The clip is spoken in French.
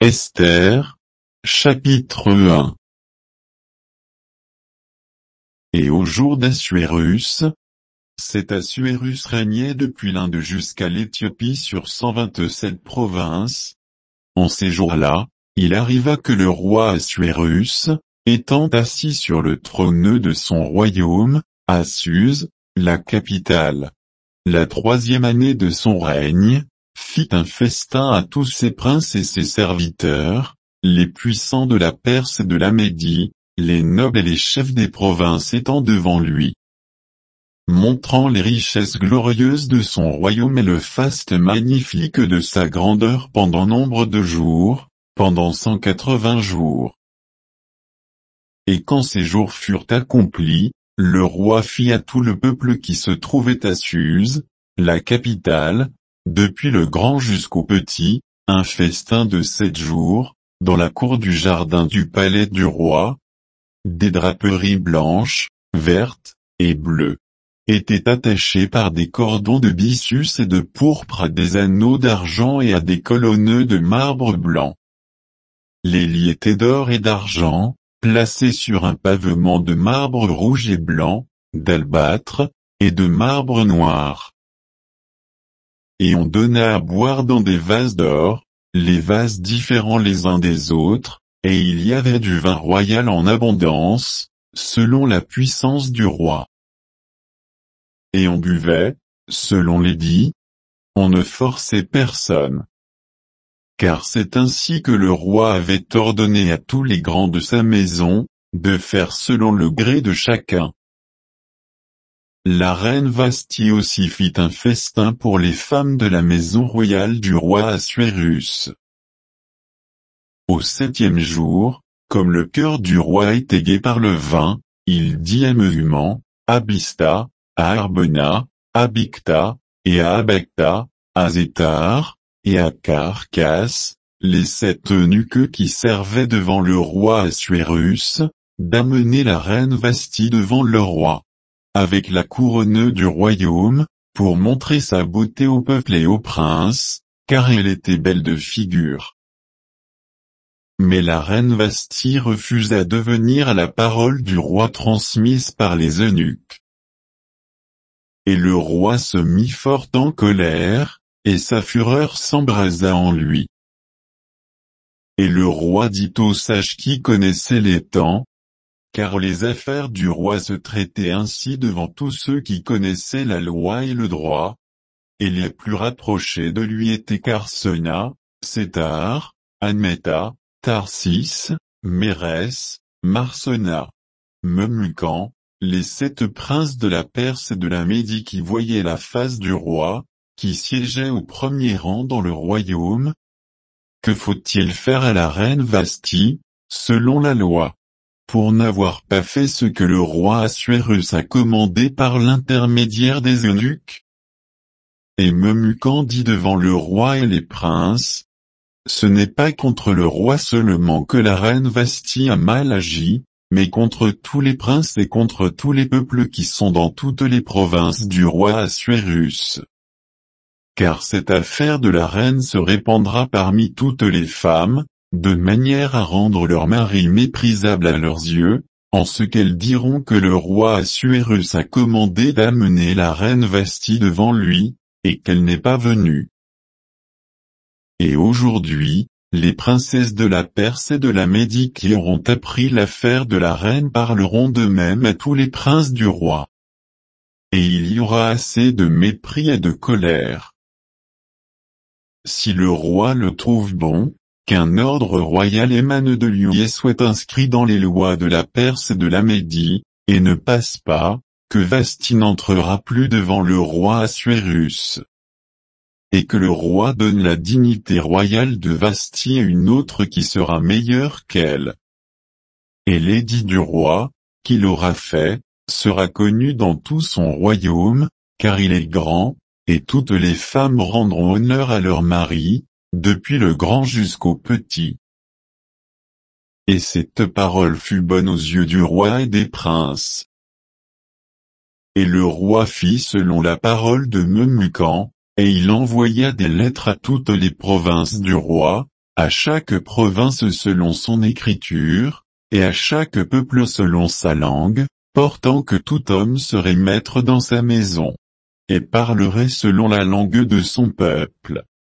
Esther, chapitre 1. Et au jour d'Assuérus, cet Assuérus régnait depuis l'Inde jusqu'à l'Éthiopie sur 127 provinces. En ces jours-là, il arriva que le roi Assuérus, étant assis sur le trône de son royaume, à Suse, la capitale, la 3e année de son règne, fit un festin à tous ses princes et ses serviteurs, les puissants de la Perse et de la Médie, les nobles et les chefs des provinces étant devant lui. Montrant les richesses glorieuses de son royaume et le faste magnifique de sa grandeur pendant nombre de jours, pendant 180 jours. Et quand ces jours furent accomplis, le roi fit à tout le peuple qui se trouvait à Suse, la capitale, depuis le grand jusqu'au petit, un festin de 7 jours, dans la cour du jardin du palais du roi. Des draperies blanches, vertes, et bleues étaient attachées par des cordons de byssus et de pourpre à des anneaux d'argent et à des colonnes de marbre blanc. Les lits étaient d'or et d'argent, placés sur un pavement de marbre rouge et blanc, d'albâtre, et de marbre noir. Et on donna à boire dans des vases d'or, les vases différents les uns des autres, et il y avait du vin royal en abondance, selon la puissance du roi. Et on buvait, selon l'édit, on ne forçait personne. Car c'est ainsi que le roi avait ordonné à tous les grands de sa maison, de faire selon le gré de chacun. La reine Vasthi aussi fit un festin pour les femmes de la maison royale du roi Assuérus. Au 7e jour, comme le cœur du roi était gai par le vin, il dit à Mehuman, à Bista, à Arbona, à Bicta, et à Abecta, à Zétar, et à Carcas, les 7 eunuques qui servaient devant le roi Assuérus, d'amener la reine Vasthi devant le roi, avec la couronne du royaume, pour montrer sa beauté au peuple et aux princes, car elle était belle de figure. Mais la reine Vasthi refusa de venir à la parole du roi transmise par les eunuques. Et le roi se mit fort en colère, et sa fureur s'embrasa en lui. Et le roi dit aux sages qui connaissaient les temps, car les affaires du roi se traitaient ainsi devant tous ceux qui connaissaient la loi et le droit, et les plus rapprochés de lui étaient Carsena, Sétar, Adméta, Tarsis, Mérès, Marsena, Memucan, les 7 princes de la Perse et de la Médie qui voyaient la face du roi, qui siégeait au premier rang dans le royaume. Que faut-il faire à la reine Vasthi, selon la loi, pour n'avoir pas fait ce que le roi Assuérus a commandé par l'intermédiaire des eunuques? Et Memucan dit devant le roi et les princes, ce n'est pas contre le roi seulement que la reine Vasthi a mal agi, mais contre tous les princes et contre tous les peuples qui sont dans toutes les provinces du roi Assuérus. Car cette affaire de la reine se répandra parmi toutes les femmes, de manière à rendre leur mari méprisable à leurs yeux, en ce qu'elles diront que le roi Assuérus a commandé d'amener la reine Vasthi devant lui, et qu'elle n'est pas venue. Et aujourd'hui, les princesses de la Perse et de la Médie qui auront appris l'affaire de la reine parleront de même à tous les princes du roi. Et il y aura assez de mépris et de colère. Si le roi le trouve bon, qu'un ordre royal émane de lui et soit inscrit dans les lois de la Perse et de la Médie, et ne passe pas, que Vasthi n'entrera plus devant le roi Assuérus. Et que le roi donne la dignité royale de Vasthi à une autre qui sera meilleure qu'elle. Et l'édit du roi, qu'il aura fait, sera connu dans tout son royaume, car il est grand, et toutes les femmes rendront honneur à leur mari, depuis le grand jusqu'au petit. Et cette parole fut bonne aux yeux du roi et des princes. Et le roi fit selon la parole de Memucan, et il envoya des lettres à toutes les provinces du roi, à chaque province selon son écriture, et à chaque peuple selon sa langue, portant que tout homme serait maître dans sa maison, et parlerait selon la langue de son peuple.